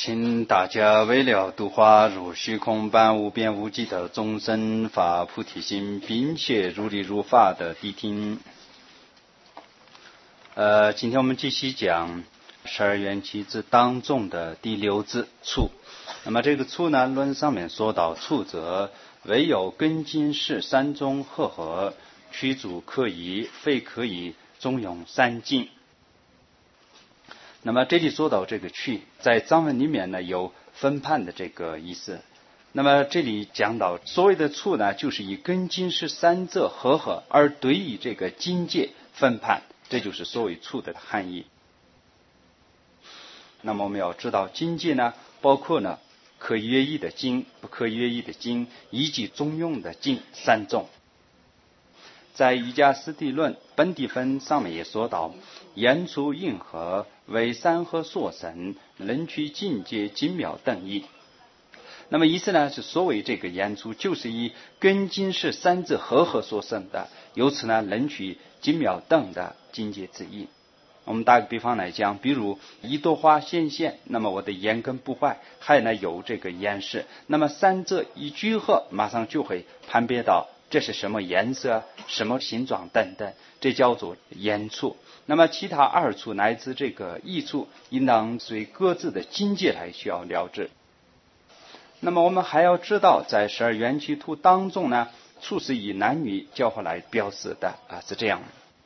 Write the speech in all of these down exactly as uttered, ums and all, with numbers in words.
请大家为了度化如虚空般无边无际的众生发菩提心，并且如理如法的谛听。呃，今天我们继续讲十二缘起之当中的第六支处。那么这个处呢，论上面说到处则唯有根金识三中和合，驱逐可以，非可以，中用三境。那么这里说到这个去，在藏文里面呢有分判的这个意思。那么这里讲到所谓的处呢，就是以根金识三者和合而对以这个境界分判，这就是所谓处的含义。那么我们要知道境界呢，包括呢可约议的境、不可约议的境以及中用的境三种。在瑜伽师地论本地分上面也说到，言处应和为三合所生，能取境界精妙等义。那么意思呢，是所谓这个言处就是以根金识三者和合所生的，由此呢能取精妙等的境界之意。我们打个比方来讲，比如一朵花显现，那么我的眼根不坏，还呢有这个眼识，那么三者一聚合，马上就会判别到这是什么颜色、什么形状等等，这叫做言处。那么其他二处乃至这个意处，应当随各自的境界来需要了知。那么我们还要知道，在十二缘起图当中呢，处是以男女交换来表示的啊，是这样。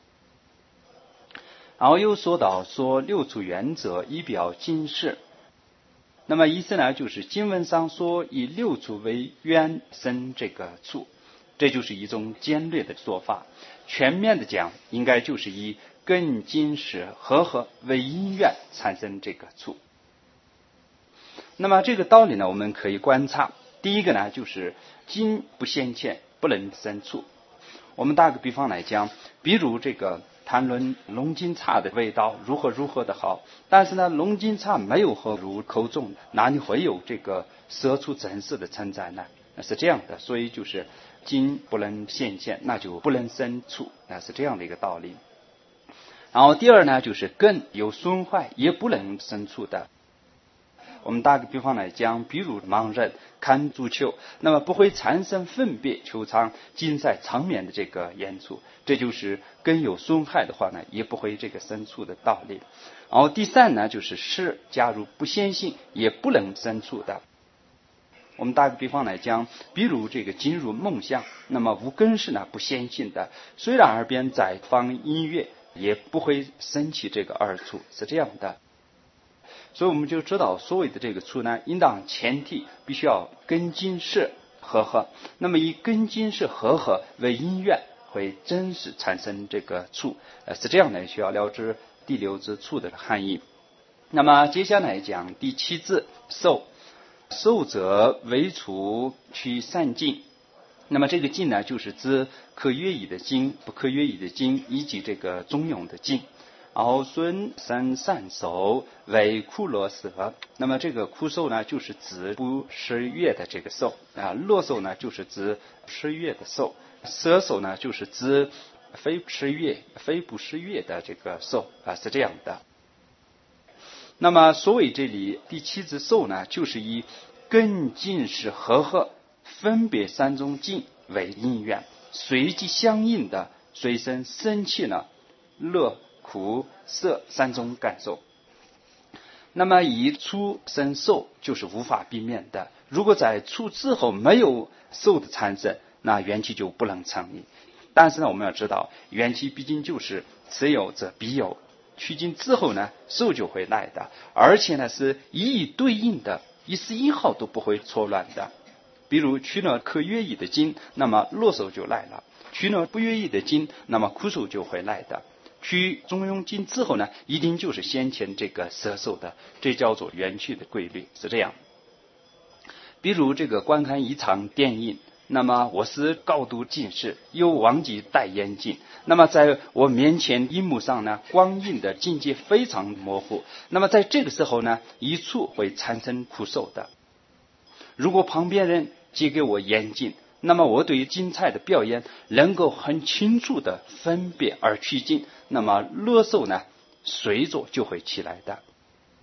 然后又说到说六处原则以表今世。那么意思呢，就是经文上说以六处为缘生这个处，这就是一种简略的说法。全面的讲，应该就是以根金识和合为因缘产生这个处。那么这个道理呢，我们可以观察。第一个呢，就是金不现前，不能生处。我们打个比方来讲，比如这个谈论龙井茶的味道如何如何的好，但是呢，龙井茶没有喝入口中，哪里会有这个色处真实的存在呢？是这样的，所以就是金不能现前，那就不能生处，那是这样的一个道理。然后第二呢，就是根有损坏也不能生处的。我们打个比方来讲，比如盲人看足球，那么不会产生分别球场竞赛场面的这个演出，这就是根有损害的话呢，也不会这个生处的道理。然后第三呢，就是识假如不显性也不能生处的。我们打个比方来讲，比如这个进入梦乡，那么无根识呢不显性的，虽然耳边在放音乐，也不会生起这个二处，是这样的。所以我们就知道，所谓的这个处呢，应当前提必须要根金识和合。那么以根金识和合为因缘，会真实产生这个处，呃，是这样的，需要了知第六支处的含义。那么接下来讲第七支受。受者为处取三境。那么这个境呢，就是指可约议的境、不可约议的境以及这个中用的境。然后孙生善受为苦乐色。那么这个苦受呢，就是指不失悦的这个受啊；乐受呢，就是指失悦的受；色受呢，就是指非失悦、非不失悦的这个受啊，是这样的。那么所谓这里第七支受呢，就是以根金识和合分别三种境为因缘，随即相应的随身生起呢乐苦色三种感受。那么以处生受就是无法避免的，如果在处之后没有受的产生，那缘起就不能成立。但是呢，我们要知道缘起毕竟就是此有则必有，取经之后呢，受就会来的，而且呢是一一对应的，一丝一毫都不会错乱的。比如取了可约议的经，那么乐受就来了；取了不约议的经，那么苦受就会来的。取中庸经之后呢，一定就是先前这个色受的，这叫做缘起的规律，是这样。比如这个观看一场电影，那么我是高度近视，又忘记戴眼镜，那么在我面前荧幕上呢，光影的境界非常模糊，那么在这个时候呢，一处会产生苦受的。如果旁边人借给我眼镜，那么我对于精彩的表演能够很清楚的分别而取经，那么乐受呢随着就会起来的。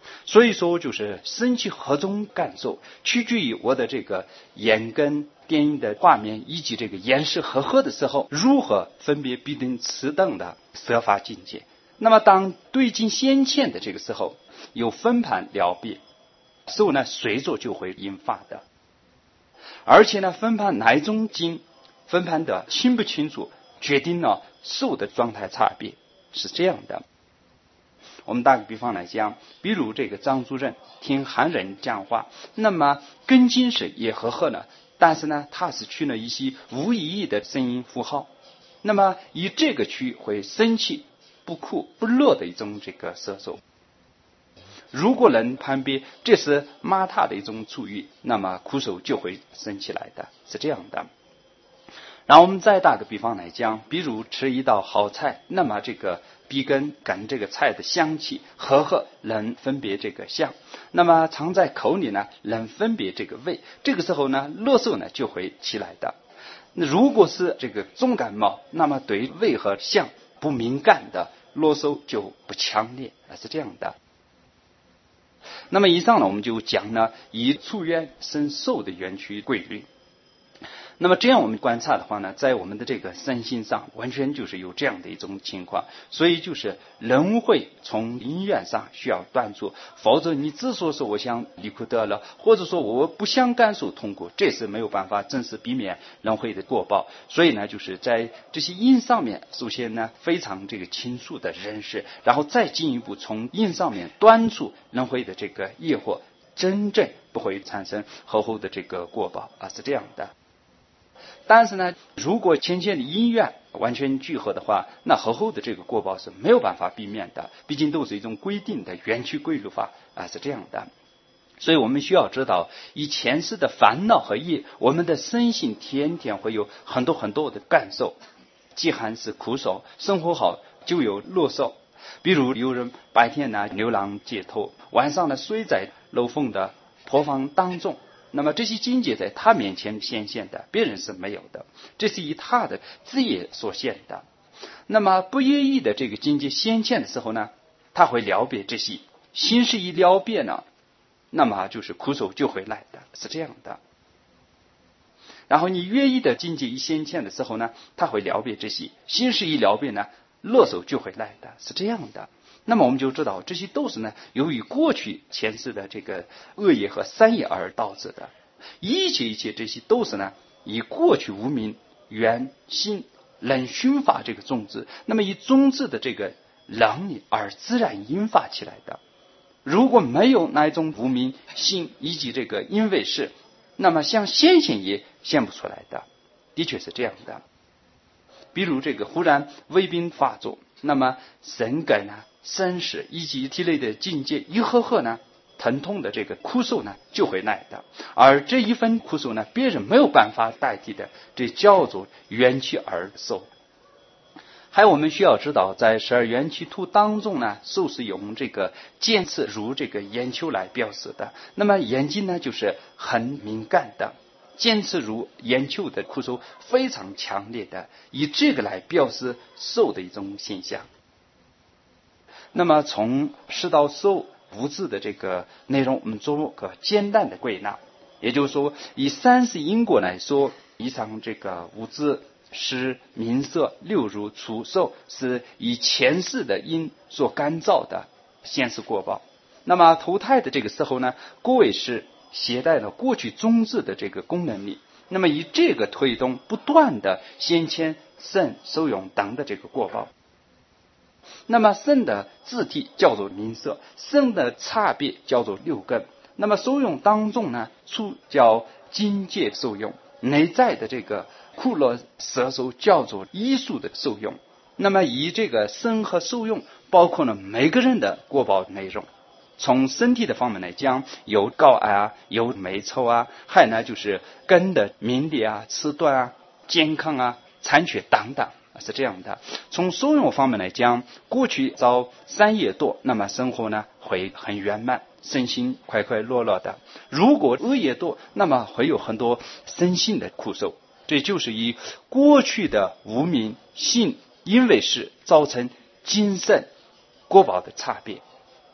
所以说就是生气何种感受，取决于我的这个眼跟电影的画面以及这个眼识和合的时候，如何分别必定此等的色法境界。那么当对境先前的这个时候，有分盘了别，受呢随着就会引发的。而且呢分盘哪一种境分盘的清不清楚，决定了受的状态差别，是这样的。我们打个比方来讲，比如这个张主任听韩人讲话，那么根筋是也和合了，但是呢他是取了一些无意义的声音符号，那么以这个区会生气不苦不乐的一种这个色受。如果能判别这是骂他的一种处语，那么苦受就会生起来的，是这样的。然后我们再打个比方来讲，比如吃一道好菜，那么这个鼻根跟这个菜的香气和合能分别这个香，那么藏在口里呢能分别这个味，这个时候呢乐受呢就会起来的。如果是这个重感冒，那么对味和香不敏感的乐受就不强烈，是这样的。那么以上呢我们就讲了以触缘生受的缘起规律。那么这样我们观察的话呢，在我们的这个身心上完全就是有这样的一种情况，所以就是人会从因缘上需要断除，否则你只说是我想离苦得乐，或者说我不想感受痛苦，这是没有办法正式避免轮回的过报。所以呢就是在这些因上面首先呢非常这个清楚的认识，然后再进一步从因上面断除轮回的这个业惑，真正不会产生后后的这个过报啊，是这样的。但是呢如果前前的因缘完全聚合的话，那后后的这个过报是没有办法避免的，毕竟都是一种规定的缘起规律法啊，是这样的。所以我们需要知道，以前世的烦恼和业，我们的身心天天会有很多很多的感受，饥寒是苦受，生活好就有乐受。比如有人白天呢流浪街头，晚上呢睡在楼缝的破房当中，那么这些境界在他面前显现的，别人是没有的，这是以他的自业所现的。那么不愿意的这个境界显现的时候呢，他会了别这些，心是一了别呢，那么就是苦受就会来的，是这样的。然后你愿意的境界一显现的时候呢，他会了别这些，心是一了别呢，乐受就会来的，是这样的。那么我们就知道这些都是呢由于过去前世的这个恶业和善业而导致的，一切一切这些都是呢以过去无明缘心能熏发这个种子，那么以种子的这个能力而自然引发起来的。如果没有那一种无明心以及这个因为是，那么像显现也显不出来的，的确是这样的。比如这个忽然胃病发作，那么神根呢生死以及体内的境界一合合呢，疼痛的这个苦受呢就会来的，而这一份苦受呢别人没有办法代替的，这叫做缘起而受。还有我们需要知道，在十二缘起图当中呢，受是用这个尖刺如这个眼球来表示的，那么眼睛呢就是很敏感的，尖刺如眼球的苦受非常强烈的，以这个来表示受的一种现象。那么从十到受五字的这个内容，我们做个简单的归纳，也就是说以三世因果来说，以上这个五字识名色六入触受是以前世的因所干燥的现世过报。那么投胎的这个时候呢，各位是携带了过去种子的这个功能力，那么以这个推动不断的先迁生受用等的这个过报。那么生的字体叫做名色，生的差别叫做六根，那么受用当中呢，触叫境界受用，内在的这个苦乐色受叫做艺术的受用。那么以这个生和受用包括了每个人的过报内容，从身体的方面来讲，有高矮啊，有美丑啊，还有呢就是根的明裂啊、迟钝啊、健康啊、残缺等等，是这样的。从受用方面来讲，过去遭善业多，那么生活呢会很圆满，身心快快乐乐的；如果恶业多，那么会有很多身心的苦受。这就是以过去的无明性因为是造成今生果报的差别。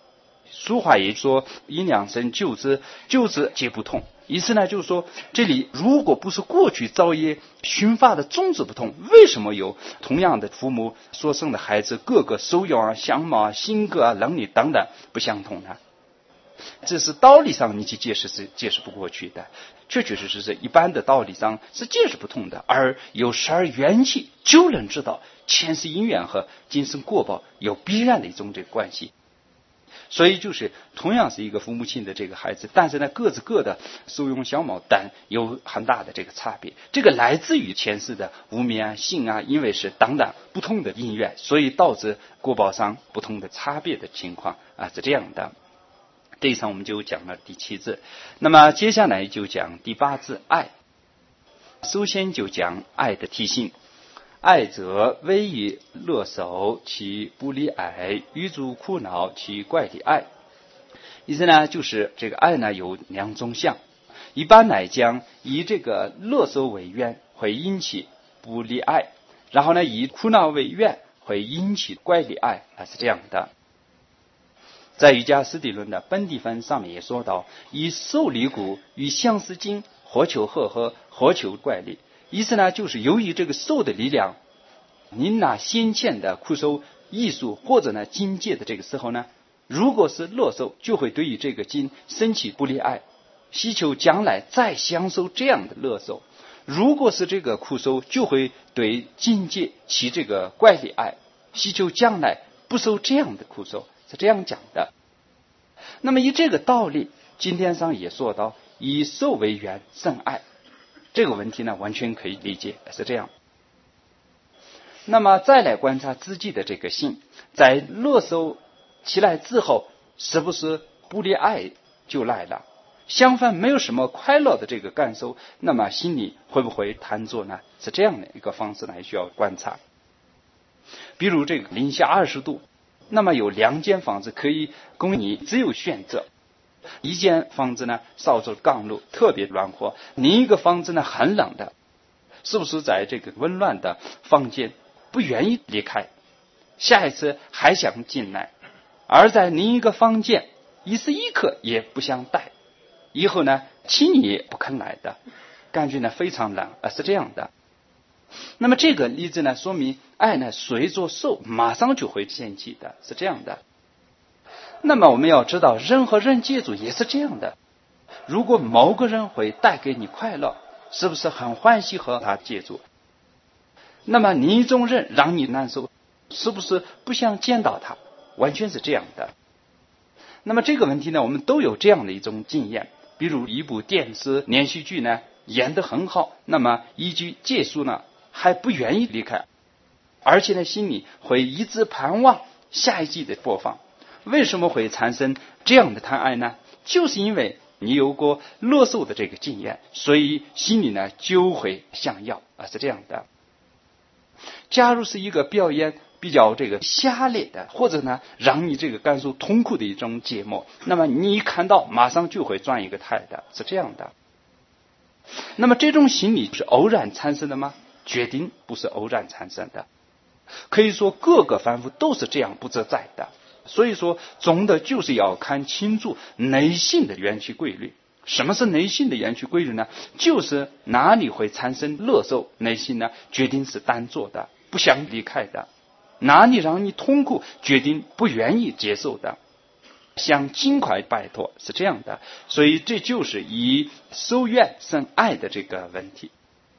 俗话也说因两生救之，救之皆不痛。意思呢就是说，这里如果不是过去造业熏发的种子不同，为什么有同样的父母所生的孩子各个手养啊、相貌啊、性格啊、能力等等不相同呢？这是道理上你去解释是解释不过去的，确确实实是一般的道理上是解释不通的。而有十二缘起就能知道前世因缘和今生过报有必然的一种这个关系。所以就是同样是一个父母亲的这个孩子，但是呢各自各的受用相貌等有很大的这个差别，这个来自于前世的无明啊、性啊、因为是等等不同的因缘，所以导致果报上不同的差别的情况啊，是这样的。这一场我们就讲了第七字，那么接下来就讲第八字爱。首先就讲爱的体性，爱则威以乐守，其不离爱；欲足苦恼，其怪离爱。意思呢，就是这个爱呢有两种相，一般来讲以这个乐守为缘，会引起不离爱；然后呢以苦恼为缘，会引起怪离爱，啊是这样的。在瑜伽师地论的本地分上面也说到，以受离故与相思经，何求和合，何求怪离。意思呢就是由于这个受的力量，你拿先前的苦受艺术或者呢境界的这个时候呢，如果是乐受，就会对于这个境升起不离爱，希求将来再享受这样的乐受；如果是这个苦受，就会对境界起这个怪离爱，希求将来不受这样的苦受，是这样讲的。那么以这个道理，经典上也说到以受为缘生爱，这个问题呢完全可以理解，是这样。那么再来观察自己的这个心，在乐受起来之后，是不是不离爱就来了？相反没有什么快乐的这个感受，那么心里会不会贪着呢？是这样的一个方式来需要观察。比如这个零下二十度，那么有两间房子可以供你自由选择，一间房子呢烧着钢炉特别暖和，另一个房子呢很冷的，是不是在这个温暖的房间不愿意离开，下一次还想进来，而在另一个房间一时一刻也不想待，以后呢请你也不肯来的，感觉呢非常冷，而是这样的。那么这个例子呢说明爱呢随着受马上就会掀起的，是这样的。那么我们要知道人和人接触也是这样的，如果某个人会带给你快乐，是不是很欢喜和他接触？那么另一种人让你难受，是不是不想见到他？完全是这样的。那么这个问题呢我们都有这样的一种经验，比如一部电视连续剧呢演得很好，那么一剧结束呢还不愿意离开，而且呢心里会一直盼望下一季的播放。为什么会产生这样的贪爱呢？就是因为你有过乐受的这个经验，所以心里呢就会想要，啊是这样的。假如是一个表演比较这个下劣的，或者呢让你这个感受痛苦的一种节目，那么你一看到马上就会转一个态的，是这样的。那么这种心理是偶然产生的吗？决定不是偶然产生的，可以说各个凡夫都是这样不自在的。所以说总的就是要看清楚内心的缘起规律。什么是内心的缘起规律呢？就是哪里会产生乐受，内心呢决定是单做的，不想离开的；哪里让你痛苦，决定不愿意接受的，想尽快摆脱，是这样的。所以这就是以受愿生爱的这个问题。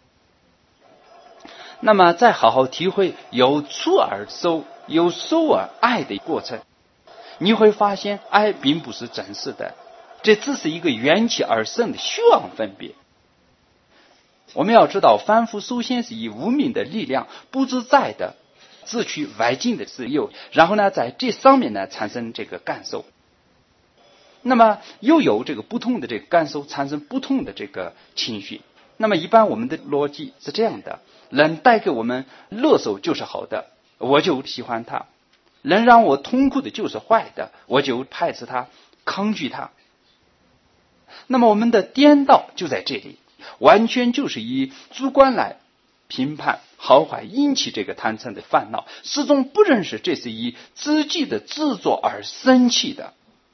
那么再好好体会由触而受，由受而爱的过程，你会发现爱并不是真实的，这只是一个缘起而生的虚妄分别。我们要知道凡夫首先是以无明的力量不自在的自取外境的自由，然后呢在这上面呢产生这个感受，那么又有这个不同的这个感受产生不同的这个情绪。那么一般我们的逻辑是这样的，能带给我们乐受就是好的，我就喜欢它；能让我痛苦的就是坏的，我就排斥它，抗拒它。那么我们的颠倒就在这里，完全就是以主观来评判好坏，引起这个贪嗔的烦恼，始终不认识这是以自己的执着而生气的。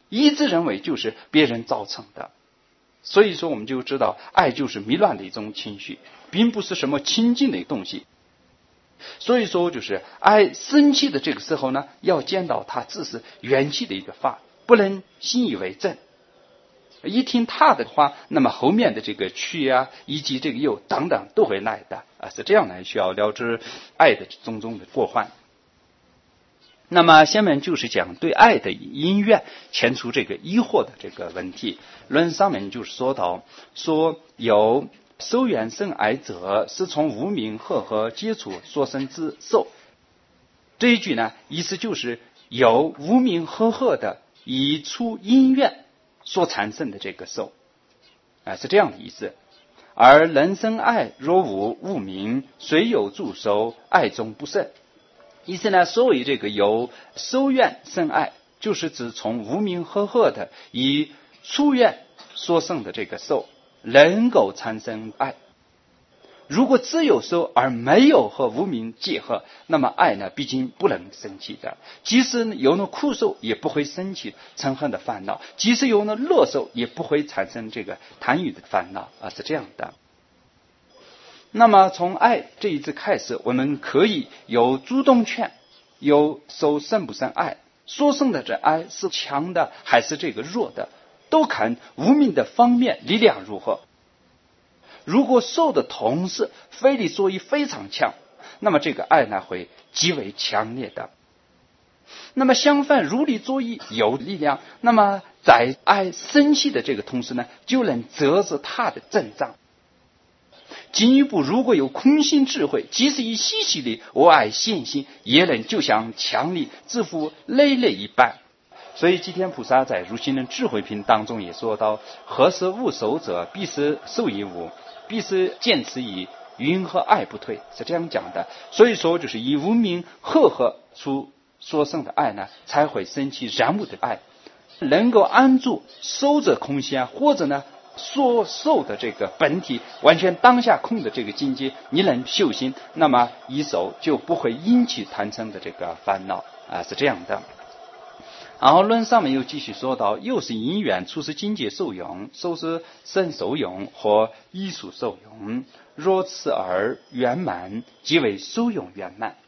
一致认为就是别人造成的。所以说我们就知道，爱就是迷乱的一种情绪，并不是什么清净的东西。所以说就是爱生气的这个时候呢，要见到它只是元气的一个法，不能信以为真。一听他的话，那么后面的这个去啊，以及这个又等等都会来的啊，是这样来需要了知爱的种种的过患。那么下面就是讲对爱的因缘牵出这个疑惑的这个问题。论上面就是说到说有受缘生爱者，是从无明和合接触所生之受。这一句呢，意思就是有无明和合的以出因缘所产生的这个受啊，是这样的意思。而人生爱若无无明，虽有助受，爱中不胜。意思呢，所谓这个有受缘生爱，就是指从无明和合的以出缘所生的这个受能够产生爱。如果只有受而没有和无明结合，那么爱呢毕竟不能生起的。即使有了苦受，也不会生起嗔恨的烦恼；即使有了乐受，也不会产生这个贪欲的烦恼啊，是这样的。那么从爱这一次开始，我们可以有主动权，有受生不生爱，所生的这爱是强的还是这个弱的，都看无明的方面力量如何。如果受的同时非力作意非常强，那么这个爱呢会极为强烈的。那么相反，如力作意有力量，那么在爱生气的这个同时呢，就能折止它的阵仗。进一步，如果有空性智慧，即使以细细力我爱现行，也能就像强力自负累累一般。所以吉天菩萨在如心的智慧品当中也说到，何时无受者，必是受以无，必是见此以云和爱不退，是这样讲的。所以说就是以无明和合出所生的爱呢，才会生起然无的爱，能够安住受者空性啊，或者呢所受的这个本体完全当下空的这个境界，你能修行，那么一受就不会引起贪嗔的这个烦恼啊，是这样的。然后论上面又继续说到，又是因缘出是境界受用，受是身受用或艺术受用，若此而圆满，即为受用圆满。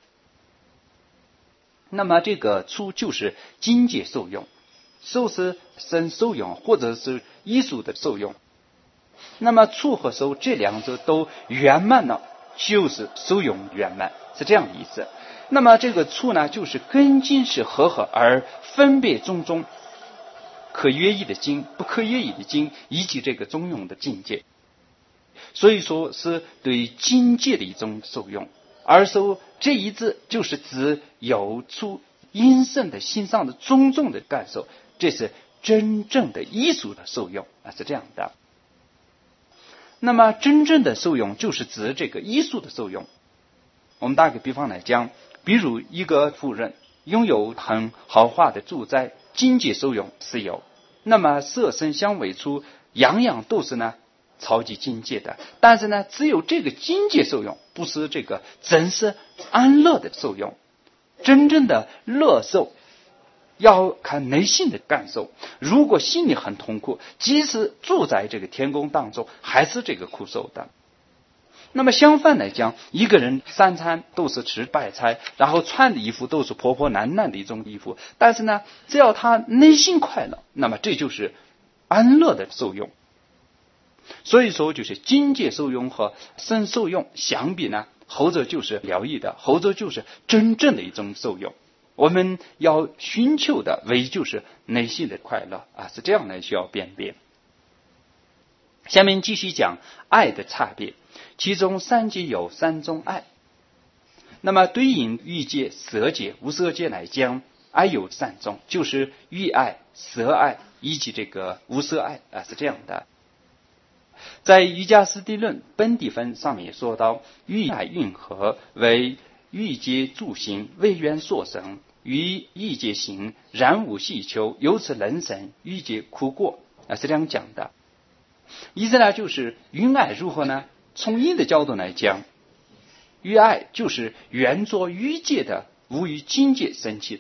那么这个出就是境界受用，受是身受用或者是艺术的受用。那么出和受这两者都圆满了，就是受用圆满，是这样的意思。那么这个处呢，就是根境是和合而分别种种可约意的经、不可约意的经，以及这个中用的境界。所以说是对境界的一种受用。而受这一字就是指有处因圣的心上的种种的感受，这是真正的艺术的受用啊，是这样的。那么真正的受用就是指这个艺术的受用。我们打个比方来讲，比如一个富人拥有很豪华的住宅，境界受用是有，那么色声香味触样样都是呢超级境界的，但是呢只有这个境界受用，不是这个真是安乐的受用。真正的乐受要看内心的感受，如果心里很痛苦，即使住在这个天宫当中，还是这个苦受的。那么相反来讲，一个人三餐都是吃白菜，然后穿的衣服都是破破烂烂的一种衣服，但是呢只要他内心快乐，那么这就是安乐的受用。所以说就是境界受用和身受用相比呢，后者就是疗愈的，后者就是真正的一种受用。我们要寻求的唯一就是内心的快乐啊，是这样来需要辨别。下面继续讲爱的差别，其中三界有三种爱。那么对应欲界、色界、无色界来讲，爱有三种，就是欲爱、色爱以及这个无色爱啊，是这样的。在瑜伽师地论本地分上面也说到，欲爱运合为欲界助行，为缘所生，于欲界行，然无细求，由此能生欲界苦果啊，是这样讲的。意思呢就是欲爱如何呢？从因的角度来讲，欲爱就是缘着欲界的无于境界生起的，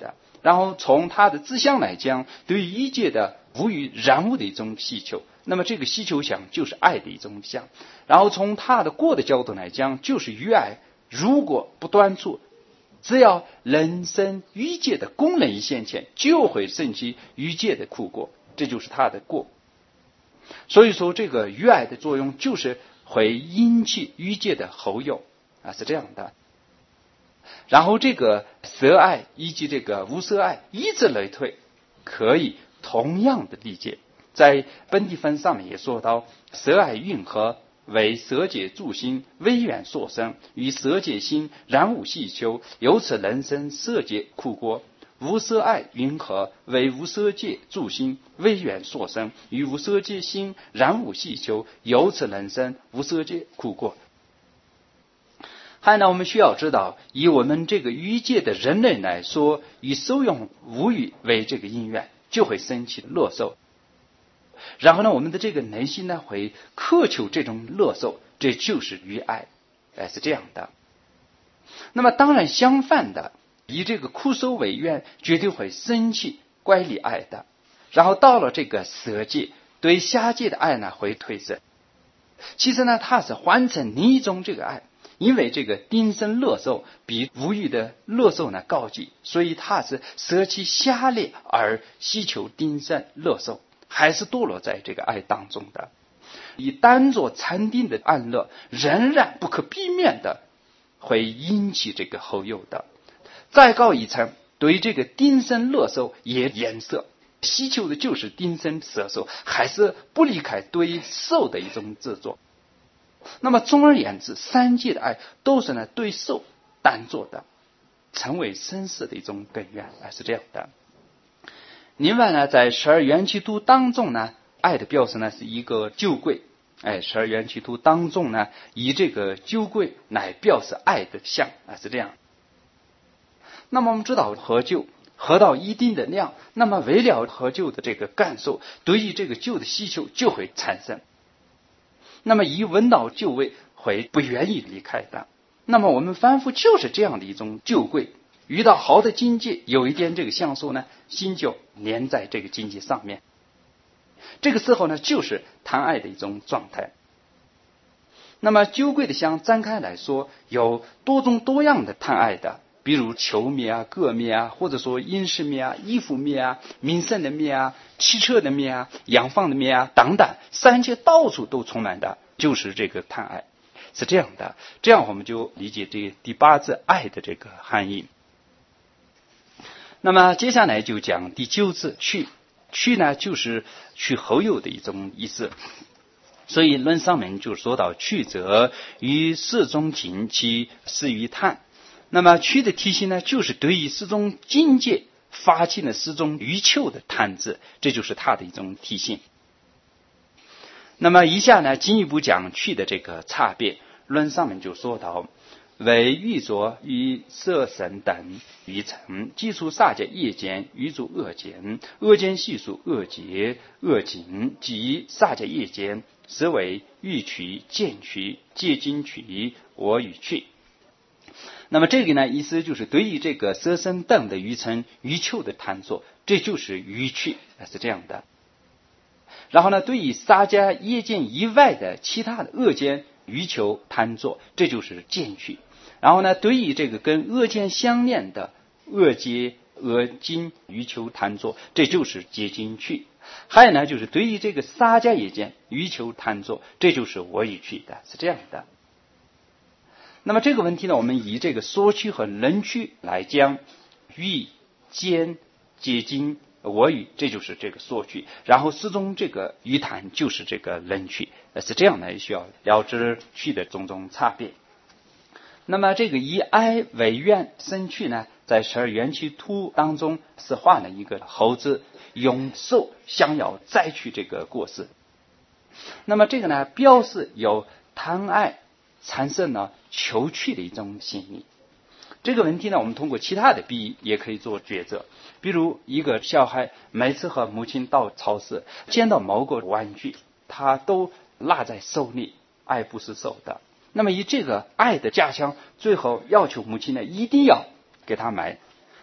然后从它的志向来讲，对于一切的无与然物的一种需求，那么这个需求想就是爱的一种想。然后从它的过的角度来讲，就是于爱如果不断处，只要人生欲界的功能一现前，就会升起欲界的苦果，这就是它的过。所以说这个于爱的作用就是会引起欲界的后有啊，是这样的。然后这个色爱以及这个无色爱以此类推，可以同样的理解。在本地分上面也说到，色爱云何为色界助心微远所生，与色界心然无细求，由此人生色界苦果。无色爱云何为无色界助心微远所生，与无色界心然无细求，由此人生无色界苦果。还有呢，我们需要知道，以我们这个欲界的人类来说，以受用无欲为这个因缘，就会生起乐受。然后呢，我们的这个内心呢，会渴求这种乐受，这就是欲爱，哎，是这样的。那么当然相反的，以这个苦受为愿，绝对会生起乖离爱的。然后到了这个色界，对下界的爱呢，会退色。其实呢，它是换成另一种这个爱。因为这个丁生乐受比无欲的乐受呢高级，所以它是舍弃下劣而希求丁生乐受，还是堕落在这个爱当中的。以单着禅定的安乐，仍然不可避免的会引起这个后有的。再高一层，对这个丁生乐受也颜色，希求的就是丁生色受，还是不离开对受的一种执着。那么总而言之，三界的爱都是呢对受单做的，成为生死的一种根源，是这样的。另外呢，在十二缘起图当中呢，爱的表示呢是一个酒柜，哎，十二缘起图当中呢，以这个酒柜来表示爱的相，啊，是这样。那么我们知道喝酒喝到一定的量，那么为了喝酒的这个感受，对于这个酒的需求就会产生。那么一闻到酒味会不愿意离开的。那么我们凡夫就是这样的一种酒柜，遇到好的境界，有一点这个享受呢，心就粘在这个境界上面。这个时候呢，就是贪爱的一种状态。那么酒柜的相展开来说，有多种多样的贪爱的，比如求灭啊、个灭啊，或者说饮食灭啊、衣服灭啊、名声的灭啊、汽车的灭啊、洋房的灭啊等等，三界到处都充满的就是这个贪爱，是这样的。这样我们就理解这第八字爱的这个含义。那么接下来就讲第九字去，去呢就是去后有的一种意思。所以论上面就说到，去则于事中尽，其事于贪。那么去的题型呢，就是对于四种境界发起了四种欲求的贪字，这就是它的一种题型。那么以下呢，进一步讲去的这个差别。论上面就说到，为欲着与色身等欲尘，基础萨界业间欲著恶见，恶见系数恶结恶境，即萨界业间，实为欲取见取戒精取我与去。那么这个呢，意思就是对于这个色身等的欲尘欲求的探索，这就是欲去，是这样的。然后呢，对于萨迦业见以外的其他的恶见欲求贪着，这就是见取。然后呢，对于这个跟恶见相连的恶结恶精欲求贪着，这就是戒精去。还有呢，就是对于这个萨迦业见欲求贪着，这就是我与去的，是这样的。那么这个问题呢，我们以这个说去和能去来讲，欲见戒精我与，这就是这个说去，然后四种这个欲贪就是这个能去，是这样的，需要了知去的种种差别。那么这个以爱为愿生去呢，在十二缘起图当中是画了一个猴子用手想要摘取这个果实。那么这个呢，表示有贪爱产生了求取的一种心理。这个问题呢，我们通过其他的比喻也可以做抉择。比如一个小孩每次和母亲到超市见到某个玩具，他都拿在手里，爱不释手的。那么以这个爱的加强，最后要求母亲呢一定要给他买。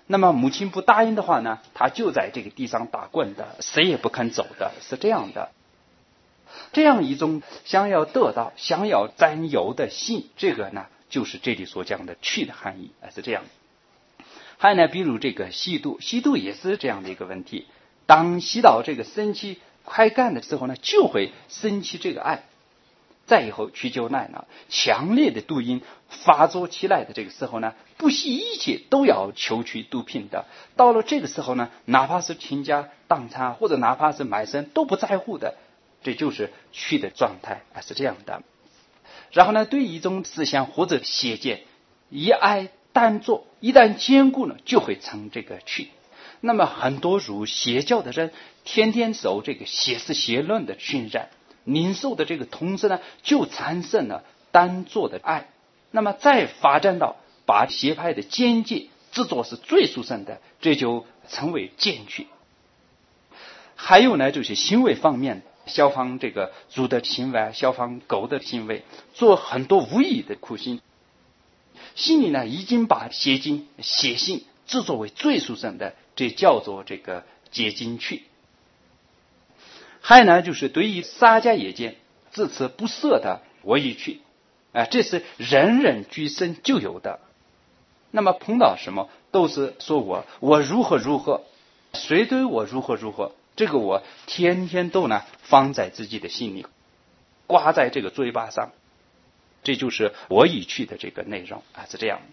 那么母亲不答应的话呢，他就在这个地上打滚的，谁也不肯走的，是这样的。这样一种想要得到、想要占有的性，这个呢，就是这里所讲的去的含义，是这样。还有呢，比如这个吸毒，吸毒也是这样的一个问题。当吸到这个生气快感的时候呢，就会生起这个爱。再以后去就耐了，强烈的毒瘾发作起来的这个时候呢，不惜一切都要求取毒品的。到了这个时候呢，哪怕是倾家荡产，或者哪怕是卖身都不在乎的，这就是去的状态，是这样的。然后呢，对于一种思想或者邪见，一爱单做，一旦坚固呢，就会成这个去。那么很多如邪教的人，天天受这个邪思邪论的熏染，领受的这个同时呢，就产生了单做的爱。那么再发展到把邪派的见解制作是最殊胜的，这就成为见去。还有呢，就是行为方面，效仿这个猪的行为，效仿狗的行为，做很多无意义的苦行。心里呢，已经把邪经、邪性制作为最殊胜的，这叫做这个结经去。还有呢，就是对于洒家野见，自此不赦的我已去，啊、呃，这是人人居身就有的。那么碰到什么，都是说我我如何如何，谁对我如何如何，这个我天天都呢放在自己的心里，挂在这个嘴巴上，这就是我已去的这个内容啊，是这样。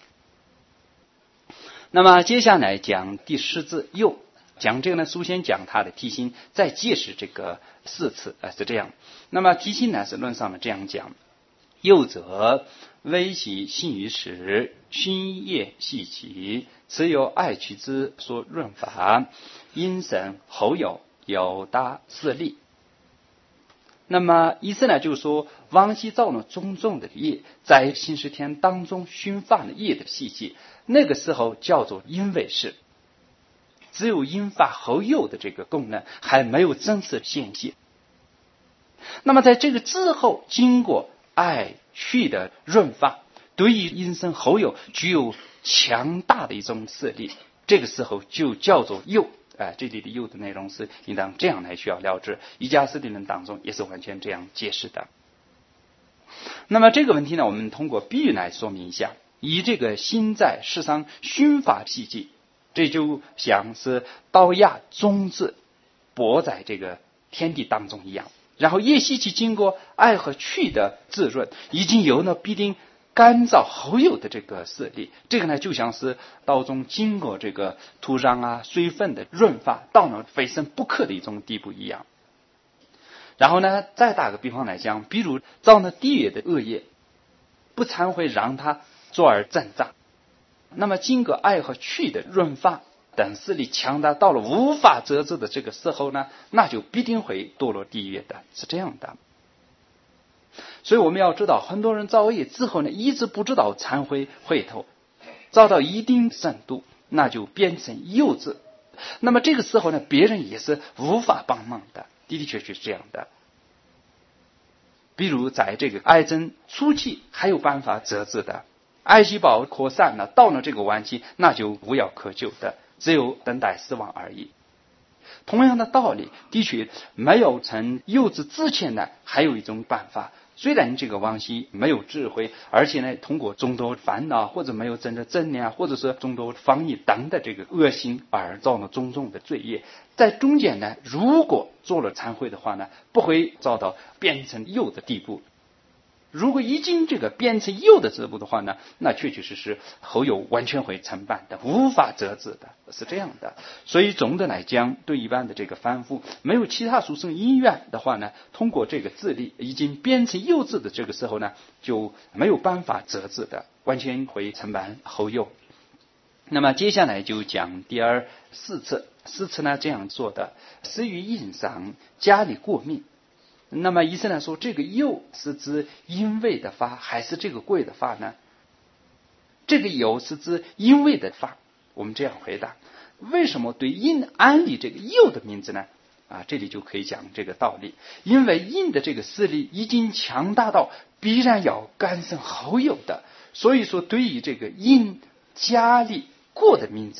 那么接下来讲第十字又。讲这个呢，首先讲他的题心，再解释这个四次啊，是这样。那么题心呢是论上呢这样讲：又则微细性于时，熏叶细其，此有爱取之所润法，因神后有有达四力。那么意思呢，就是说往昔造了种种的业，在心识天当中熏发了业的细节，那个时候叫做因为是。只有因发后有的这个功能还没有正式显现。那么在这个之后，经过爱去的润发，对于因生后有具有强大的一种势力，这个时候就叫做有。哎，这里的有的内容是应当这样来需要了知，瑜伽师的人当中也是完全这样解释的。那么这个问题呢，我们通过比喻来说明一下，以这个心在世上熏发细节，这就像是刀压种子播在这个天地当中一样，然后叶细气经过爱和去的滋润，已经有了必定干燥后有的这个势力。这个呢，就像是刀中经过这个土壤啊、水分的润发，到了非生不可的一种地步一样。然后呢，再打个比方来讲，比如造了地狱的恶业，不忏悔让它做而增长。那么经过爱和去的润发等势力强大到了无法遮止的这个时候呢，那就必定会堕落地狱的，是这样的。所以我们要知道，很多人造业之后呢，一直不知道忏悔回头，造到一定程度，那就变成幼稚。那么这个时候呢，别人也是无法帮忙的，的的确确是这样的。比如在这个癌症初期还有办法遮止的，癌细胞扩散了，到了这个晚期，那就无药可救的，只有等待死亡而已。同样的道理，的确没有成幼稚之前呢，还有一种办法。虽然这个往昔没有智慧，而且呢，通过众多烦恼或者没有真的正念，或者是众多防疫等的这个恶行而造了种种的罪业，在中间呢，如果做了忏悔的话呢，不会遭到变成幼的地步。如果已经这个变成幼的地步的话呢，那确确实实后有完全会承办的，无法遮止的，是这样的。所以总的来讲，对一般的这个凡夫没有其他殊胜因缘的话呢，通过这个自力已经变成幼稚的这个时候呢，就没有办法遮止的，完全会承办后有。那么接下来就讲第二四次，四次呢这样做的，施于印上，家里过命。那么医生来说，这个又是指因为的发还是这个贵的发呢？这个有是指因为的发。我们这样回答，为什么对因安立这个又的名字呢？啊，这里就可以讲这个道理。因为因的这个势力已经强大到必然要干生后有的，所以说对于这个因加力过的名字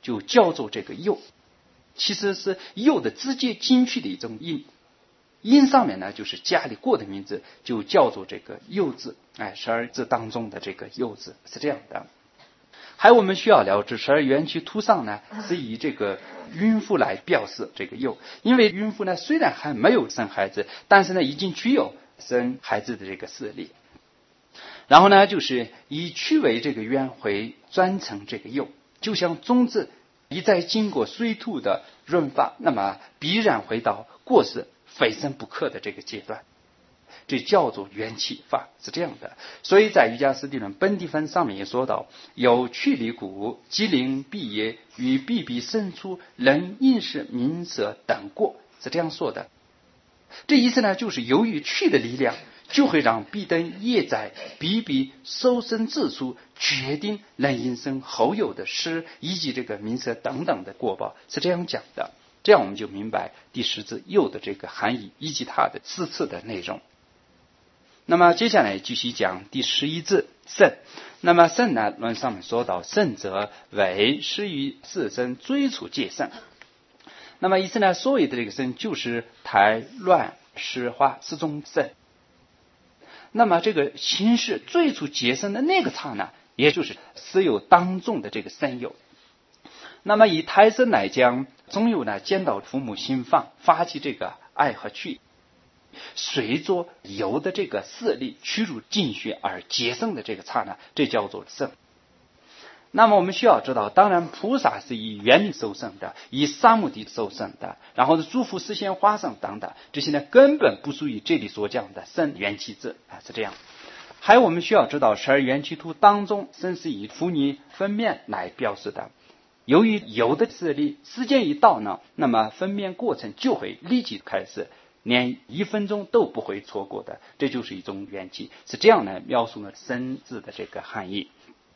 就叫做这个又，其实是又的直接进去的一种音。音上面呢就是加了过的名字，就叫做这个又字。哎，十二字当中的这个又字是这样的。还有我们需要了解，十二元气图上呢是以这个孕妇来表示这个又，因为孕妇呢虽然还没有生孩子，但是呢已经具有生孩子的这个势力。然后呢就是以去为这个元会转成这个又，就像种子一再经过水土的润发，那么必然回到过世非生不可的这个阶段，这叫做元气法，是这样的。所以在瑜伽师地论本地分上面也说到，有去离骨，即令毕业与必必生出人应是名色等过，是这样说的。这意思呢就是由于去的力量就会让必等业在必必受生之处决定人因生后有的事以及这个名色等等的果报，是这样讲的。这样我们就明白第十字又的这个含义以及它的四次的内容。那么接下来继续讲第十一字圣。那么圣呢论上面说到，圣者为施于自身追处界圣。那么意思呢，所谓的这个圣就是台乱湿化四种圣。那么这个心事最初结生的那个刹那，也就是私有当众的这个圣有。那么以胎生来讲，总有呢见到父母心放，发起这个爱和去，随着有的这个势力驱入进血而结生的这个刹那，这叫做圣。那么我们需要知道，当然菩萨是以原理受生的，以三目的受生的，然后是诸佛实现化生等等，这些呢根本不属于这里所讲的圣元气字啊，是这样。还有我们需要知道，十二元气图当中圣是以妇女分娩来表示的。由于有的势力时间一到呢，那么分娩过程就会立即开始，连一分钟都不会错过的，这就是一种元气，是这样呢描述了生字的这个含义。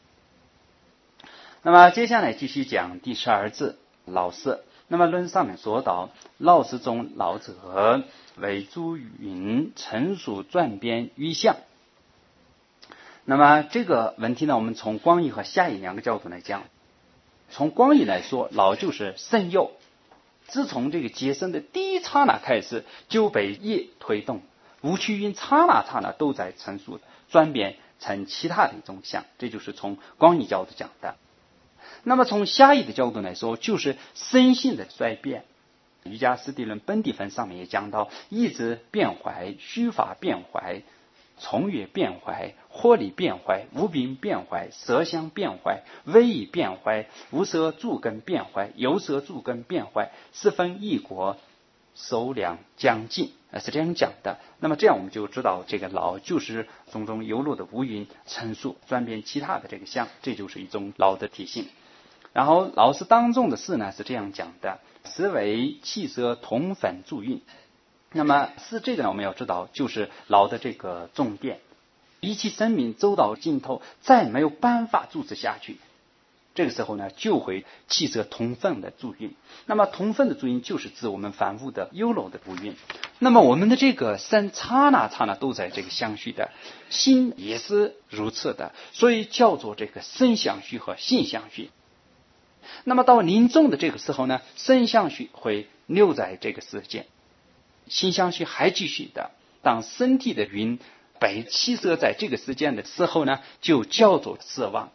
那么接下来继续讲第十二字老氏。那么论上面说到，老氏中老者为诸云成熟转变于相。那么这个问题呢，我们从广义和狭义两个角度来讲。从广义来说，老就是圣幼，自从这个结生的第一刹那开始就被业推动，无趣云刹那刹那都在成熟转变成其他的一种相，这就是从广义角度讲的。那么从狭义的角度来说，就是身性的衰变。瑜伽师地论本地分上面也讲到，意志变坏，虚法变坏，从月变坏，火力变坏，无病变坏，色相变坏，威仪变坏，无色诸根变坏，有色诸根变坏，十分异果收量将尽，是这样讲的。那么这样我们就知道，这个老就是种种游落的无云成熟转变其他的这个相，这就是一种老的体性。然后老师当中的事呢是这样讲的，实为气色同粉助运。那么是这个呢，我们要知道就是老的这个重点，一其生命走到尽头，再没有办法阻止下去，这个时候呢就会气色同分的助运。那么同分的助运就是指我们反复的优柔的不运。那么我们的这个身刹那刹那都在这个相续的，心也是如此的，所以叫做这个身相续和心相续。那么到临终的这个时候呢，身相续会留在这个世间，心相续还继续的。当身体的云被弃舍在这个世间的时候呢，就叫做死亡。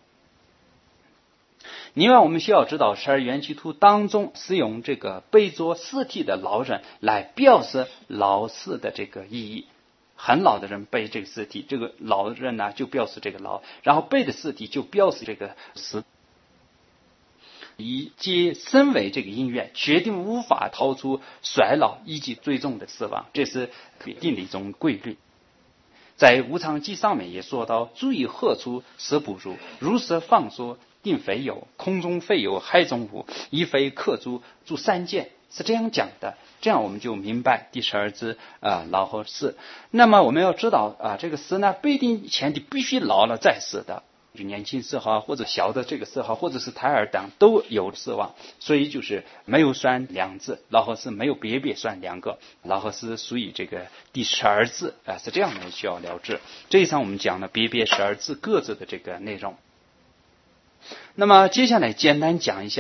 另外我们需要知道，十二元气图当中是用这个背着尸体的老人来表示老死的这个意义。很老的人背这个尸体，这个老人呢就表示这个老，然后背的尸体就表示这个死。以皆身为这个因缘，决定无法逃出衰老以及最终的死亡，这是必定的一种规律。在无常记上面也说到，注意何处是不如，如是放说定非有，空中非有，海中无，亦非客诸诸三界，是这样讲的。这样我们就明白第十二支啊老和死。那么我们要知道啊，这个死呢不一定前提必须老了再死的，就年轻时候或者小的这个时候，或者是胎儿等都有死亡，所以就是没有算两字，老和是没有别别算两个，老和是属于这个第十二字啊，是这样的需要了知。这一场我们讲了别别十二字各自的这个内容。那么接下来简单讲一下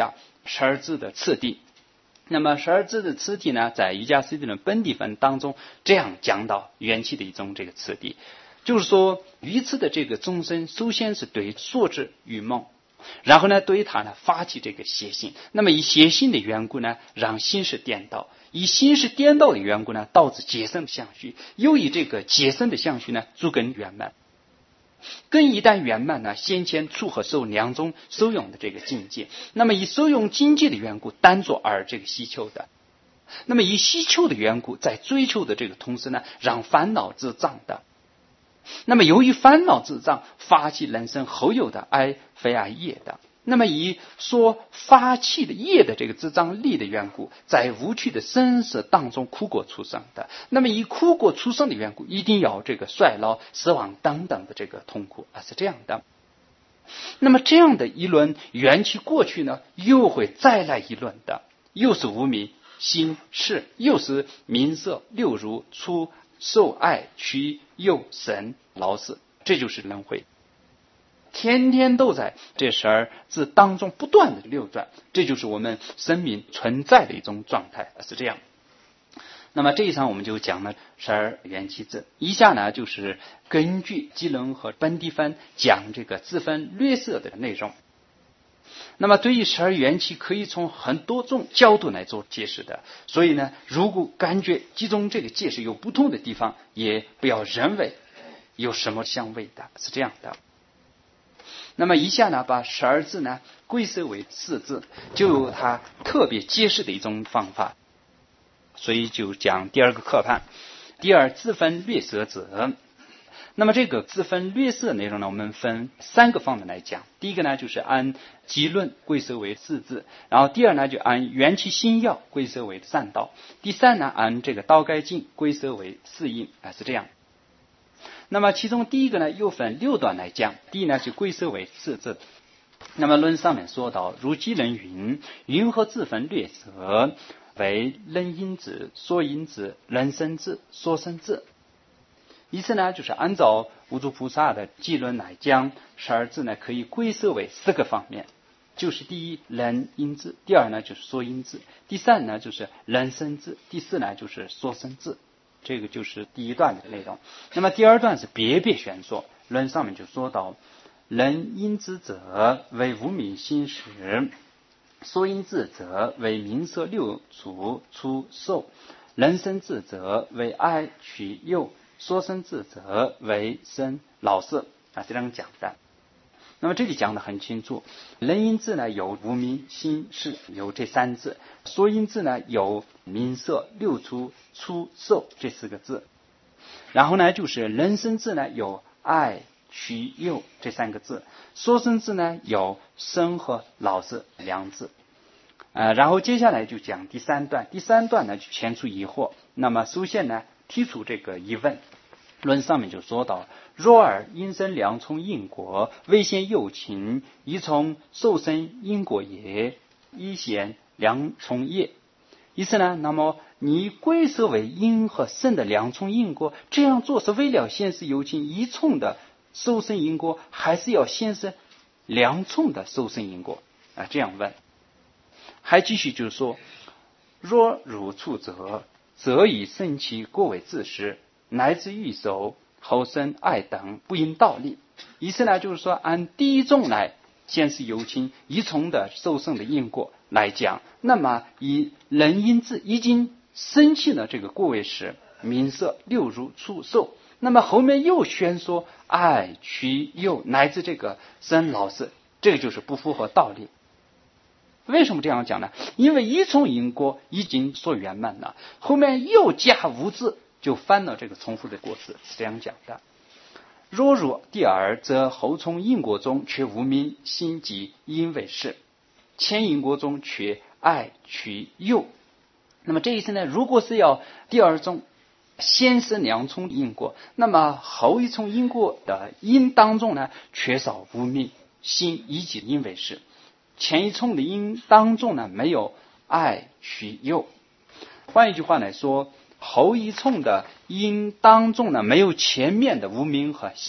十二字的次第。那么十二字的次第呢，在瑜伽师地论本地分当中这样讲到元气的一种这个次第，就是说鱼次的这个众生首先是对所知与梦，然后呢对他呢发起这个邪心，那么以邪心的缘故呢让心识颠倒，以心识颠倒的缘故呢导致结生的相续，又以这个结生的相续呢诸根圆满，根一旦圆满呢，先前触和受两种受用的这个境界，那么以受用境界的缘故单做而这个希求的，那么以希求的缘故在追求的这个同时呢让烦恼自障的，那么由于烦恼自障发起人生后有的哀非哀业的，那么以说发起的业的这个自障力的缘故，在无趣的生死当中苦果出生的，那么以苦果出生的缘故，一定要这个衰老死亡等等的这个痛苦啊，是这样的。那么这样的一轮缘起过去呢，又会再来一轮的，又是无明心识，又是名色六入出受爱取诱神老死，这就是轮回，天天都在这十二字当中不断的流转，这就是我们生命存在的一种状态，是这样。那么这一场我们就讲了十二缘起字，以下呢就是根据基轮和本地分讲这个字分略色的内容。那么对于十二缘起可以从很多种角度来做解释的，所以呢如果感觉其中这个解释有不同的地方，也不要认为有什么相违的，是这样的。那么以下呢把十二字呢归设为四字，就有它特别解释的一种方法，所以就讲第二个课判，第二字分略色者。那么这个字分略色内容呢，我们分三个方面来讲。第一个呢就是按基论归设为四字，然后第二呢就按缘起心要归设为三道，第三呢按这个道该境归设为四因啊，是这样。那么其中第一个呢又分六段来讲，第一呢就归设为四字。那么论上面说到，如基人云，云和字分略色为人因字、所因字、人生字、所生字。意思呢就是按照无著菩萨的记论来讲，十二字呢可以归设为四个方面，就是第一人因字，第二呢就是所因字，第三呢就是人生字，第四呢就是所生字。这个就是第一段的内容。那么第二段是别别玄说，论上面就说到，人因之者为无明心识，所因之者为名色六处出受，人生之者为爱取诱，所生之者为生老死啊，这样讲的。那么这里讲得很清楚，人因字呢有无明心识，有这三字，所因字呢有名色六处出受这四个字，然后呢就是人生字呢有爱取诱这三个字，所生字呢有生和老死两字。呃，然后接下来就讲第三段，第三段呢就牵出疑惑。那么首先呢提出这个疑问，论上面就说到，若尔因生两重因果，未现有情，一从受生因果也，一显两重业。意思呢，那么你归设为因和生的两重因果，这样做是为了显示有情一重的受生因果，还是要显示两重的受生因果啊？这样问。还继续就是说，若如处者，则以生其过为自食，乃至欲守后生爱等，不应道理。意思呢就是说，按第一种来显示有情一重的受生的因果来讲，那么以人因字已经生起了这个过位时，名色六入出受，那么后面又宣说爱取诱乃至这个生老死，这个就是不符合道理。为什么这样讲呢？因为一重因果已经所圆满了，后面又加无字，就犯了这个重复的过失，是这样讲的。若如第二，则后重因果中却无明心即因为是，前因果中却爱取诱。那么这一次呢，如果是要第二种先是两重因果，那么后一重因果的因当中呢，缺少无明心以及因为是，前一重的因当中呢没有爱取诱。换一句话来说，后一重的因当中呢没有前面的无明和性，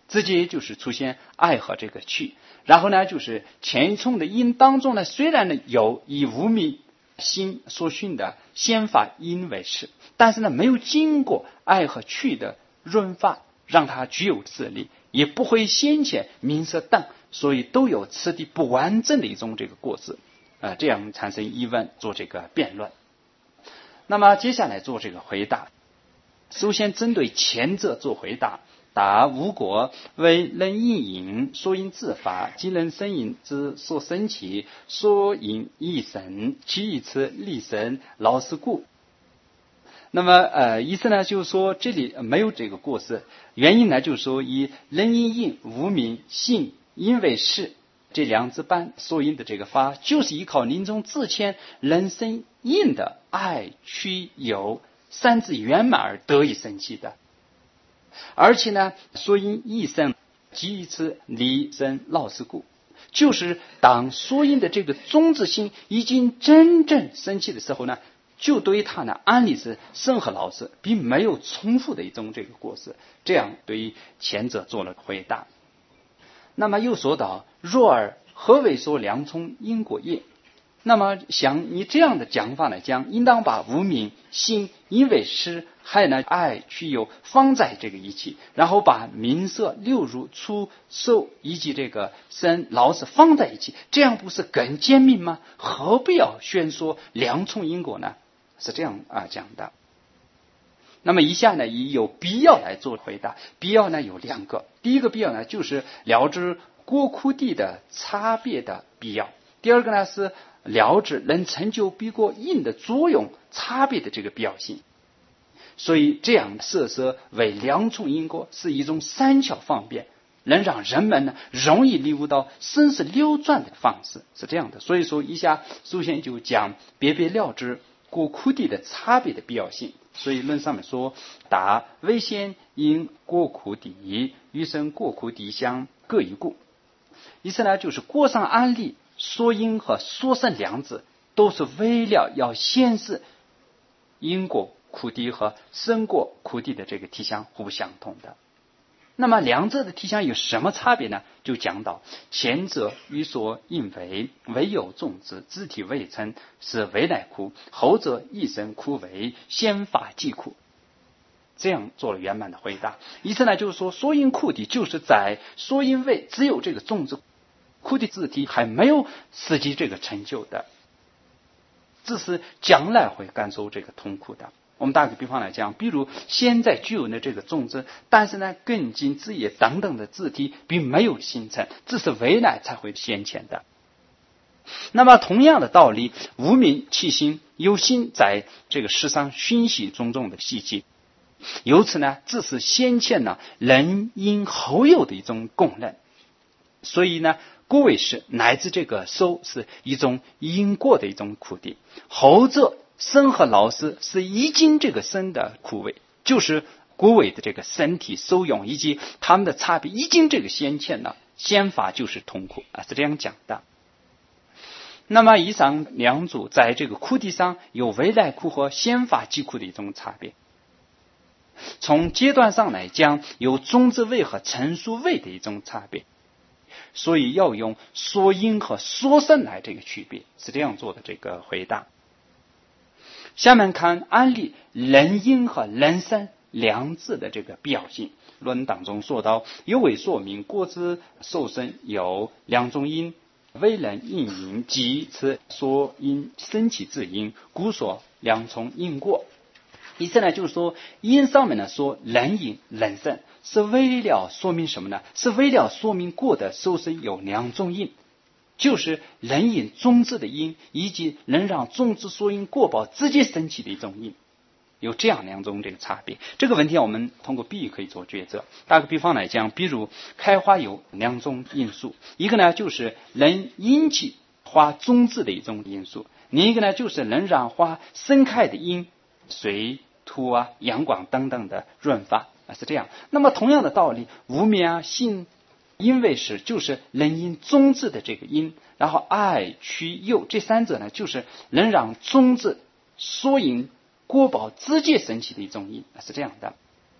直接就是出现爱和这个去，然后呢就是前一重的音当中呢，虽然呢有以无名心所训的先发音为是，但是呢没有经过爱和去的润发，让它具有自力，也不会先前名色等，所以都有此地不完整的一种这个过失，呃，这样产生疑问，做这个辩论。那么接下来做这个回答，首先针对前者做回答。答无果为能应引，所因自发，即能生引之所生起，所引一生，其以此立生劳事故。那么呃，意思呢就是说这里没有这个过失，原因呢就是说以能因应无名性因为是这两字半所引的这个发，就是依靠临终自谦能生应的爱趋有三字圆满而得以生起的。而且呢，所因一生即以此离生劳事故，就是当所因的这个宗旨心已经真正生起的时候呢，就对他呢安利是生和劳事，并没有重复的一种这个过失，这样对于前者做了回答。那么又说到，若尔何为说两重因果业？那么像你这样的讲法来讲，应当把无名心因为失害呢爱去有放在这个一起，然后把名色六入出受以及这个生劳事放在一起，这样不是更坚密吗？何必要宣说两重因果呢？是这样啊讲的。那么以下呢以有必要来做回答，必要呢有两个。第一个必要呢就是了知过苦地的差别的必要，第二个呢是了知能成就比过因的作用差别的这个必要性。所以这样设设为两重因果是一种三巧方便，能让人们呢容易领悟到生死流转的方式，是这样的。所以说以下首先就讲别别了知过苦地的差别的必要性。所以论上面说，答为先因过苦地与生过苦地相各一故，意思呢就是过上安利说因和说生两者都是为了要显示因果苦地和生过苦地的这个体相互相同的。那么两者的体相有什么差别呢？就讲到前者与所应为唯有种子肢体未成是为乃苦，后者一生苦为先法即苦。这样做了圆满的回答。意思呢就是说，所因苦地就是在所因位只有这个种子苦地肢体还没有实际这个成就的，只是将来会感受这个痛苦的。我们打个比方来讲，比如现在具有的这个种子，但是呢根茎枝叶等等的肢体并没有形成，只是未来才会显现的。那么同样的道理，无名起心有心在这个世上熏习种种的细节，由此呢只是先前呢人因后有的一种功能。所以呢果为是乃至这个受是一种因果的一种苦地，后者生和劳事是已经这个生的苦味，就是果为的这个身体受用以及他们的差别已经这个先前了，先法就是痛苦啊，是这样讲的。那么以上两组在这个苦地上有未来苦和先法即苦的一种差别。从阶段上来讲，有种子位和成熟位的一种差别，所以要用说因和说生来这个区别，是这样做的这个回答。下面看案例能因和能生两字的这个必要性。论当中说到，有为说明果之受生有两种因，为能应因即此所因生起之因，故说两重因果。意思呢就是说，因上面呢说能因能生，是为了说明什么呢？是为了说明果的受生有两种因，就是能引种子的因，以及能让种子所因果报直接升起的一种因，有这样两种这个差别。这个问题我们通过比喻可以做抉择。打个比方来讲，比如开花有两种因素，一个呢就是能引起花种子的一种因素，另一个呢就是能让花盛开的因，水、土啊、阳光等等的润发啊，是这样。那么同样的道理，无名啊、性因为是就是能引种子的这个因，然后爱趋诱这三者呢就是能让种子所引果报直接升起的一种因，是这样的。那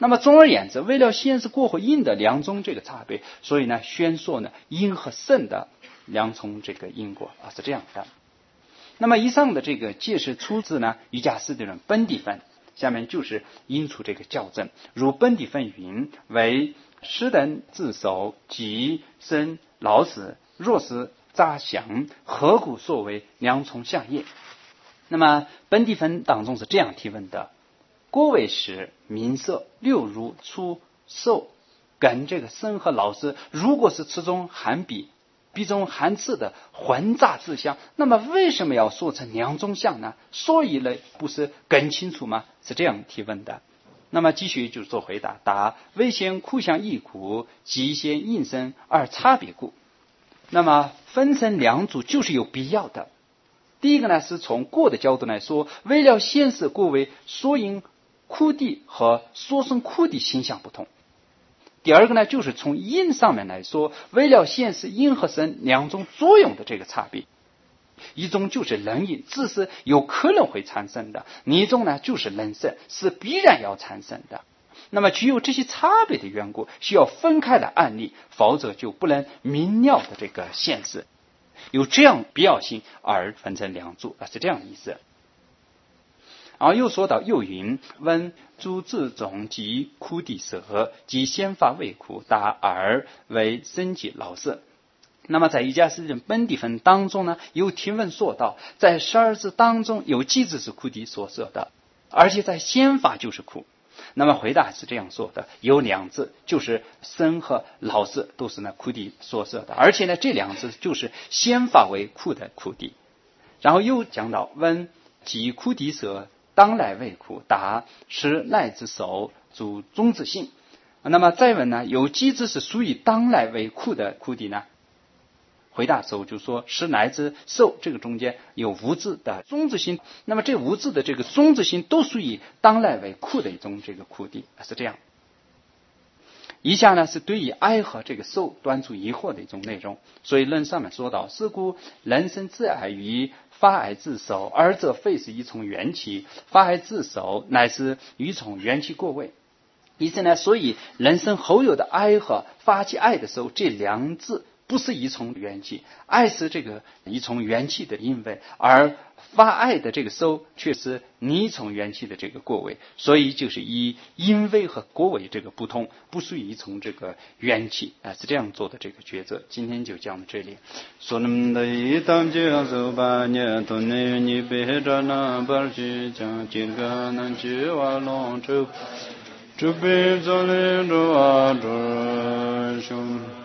那么总而言之，为了显示过和因的两种这个差别，所以呢，宣说呢因和圣的两重这个因果啊，是这样的。那么以上的这个解释出自呢瑜伽师的人本地分，下面就是引出这个校正。如本地分云为失等自守，即生老死，若是杂想，何故所谓两重相业？那么本地分当中是这样提问的：过为时名色六入出受跟这个生和老死，如果是此中含比比中含次的混杂之相，那么为什么要说成两种相呢？所以呢，不是更清楚吗？是这样提问的。那么继续就做回答：答为先苦相异苦，即先应生而差别故。那么分成两组就是有必要的。第一个呢，是从过的角度来说，为了显示过为所因苦地和所生苦地形象不同。第二个呢，就是从因上面来说，为了显示因和生两种作用的这个差别。一种就是人因，只是有可能会产生的；另一种呢，就是人生，是必然要产生的。那么具有这些差别的缘故，需要分开来案例，否则就不能明了的这个现实。有这样必要性而分成两组啊，是这样的意思。然后又说到又云问诸自种及苦地舍，即先发为苦，答而为生及老死。那么在瑜伽师人本地分当中呢，有提问说到，在十二字当中有几字是苦地所设的，而且在先发就是苦。那么回答是这样说的：有两字就是生和老死都是呢苦地所设的，而且呢这两字就是先发为苦的苦地。然后又讲到问即苦地舍，当来为苦，答是赖之手主中之性。那么再问呢，有几字是属于当来为苦的苦地呢？回答时候就说是来自受，这个中间有无字的中之心，那么这无字的这个中之心都属于当来为苦的一种这个苦地，是这样。以下呢是对于爱和这个受端出疑惑的一种内容。所以论上面说到，是故人生自爱于发爱自守，二者非是一从缘起，发爱自守乃是一从缘起过位。意思呢，所以人生后有的爱和发起爱的时候，这两字不是一从缘起，爱是这个一从缘起的因位，而发爱的这个收却是逆从缘起的这个过位，所以就是以因位和过位这个不同，不属于一从这个缘起啊，是这样做的这个抉择。今天就讲到这里。说那么的一当就走吧，你都能你别着那把去讲这个能去瓦龙州，这边走来着啊着兄。